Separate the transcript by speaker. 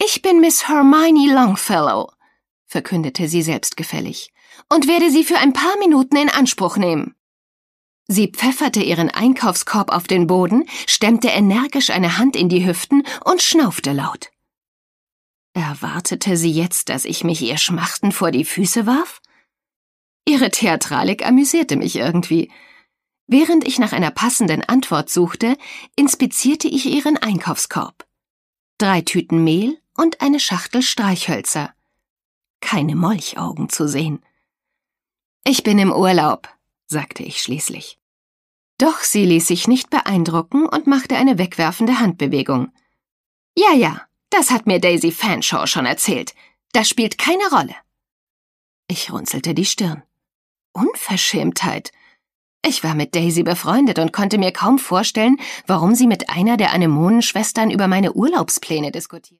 Speaker 1: Ich bin Miss Hermione Longfellow«, verkündete sie selbstgefällig, »und werde Sie für ein paar Minuten in Anspruch nehmen.« Sie pfefferte ihren Einkaufskorb auf den Boden, stemmte energisch eine Hand in die Hüften und schnaufte laut. Erwartete sie jetzt, dass ich mich ihr schmachtend vor die Füße warf? Ihre Theatralik amüsierte mich irgendwie. Während ich nach einer passenden Antwort suchte, inspizierte ich ihren Einkaufskorb. 3 Tüten Mehl und eine Schachtel Streichhölzer. Keine Molchaugen zu sehen. »Ich bin im Urlaub«, sagte ich schließlich. Doch sie ließ sich nicht beeindrucken und machte eine wegwerfende Handbewegung. »Ja, das hat mir Daisy Fanshawe schon erzählt. Das spielt keine Rolle.« Ich runzelte die Stirn. Unverschämtheit. Ich war mit Daisy befreundet und konnte mir kaum vorstellen, warum sie mit einer der Anemonenschwestern über meine Urlaubspläne diskutiert.